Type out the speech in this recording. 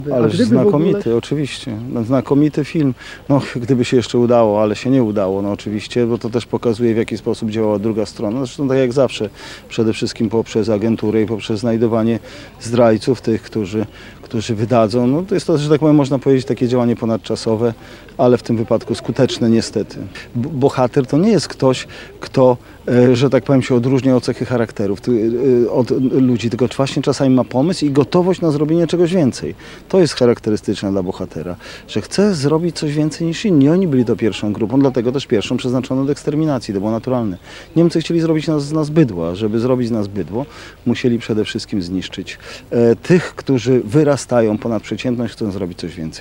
Ależ gdyby w znakomity, ogóle- oczywiście. No, znakomity film. No, gdyby się jeszcze udało, ale się nie udało, no oczywiście, bo to też pokazuje, w jaki sposób działała druga strona. Zresztą tak jak zawsze, przede wszystkim poprzez agenturę i poprzez znajdowanie zdrajców, tych, którzy wydadzą. No, to jest to, że tak powiem, można powiedzieć, takie działanie ponadczasowe, ale w tym wypadku skuteczne niestety. Bohater to nie jest ktoś, kto, że tak powiem, się odróżnia od cechy charakterów od ludzi, tylko właśnie czasami ma pomysł i gotowość na zrobienie czegoś więcej. To jest charakterystyczne dla bohatera, że chce zrobić coś więcej niż inni. Oni byli to pierwszą grupą, dlatego też pierwszą przeznaczoną do eksterminacji, to było naturalne. Niemcy chcieli zrobić z nas bydło, żeby zrobić z nas bydło, musieli przede wszystkim zniszczyć tych, którzy wyrastają ponad przeciętność, chcą zrobić coś więcej.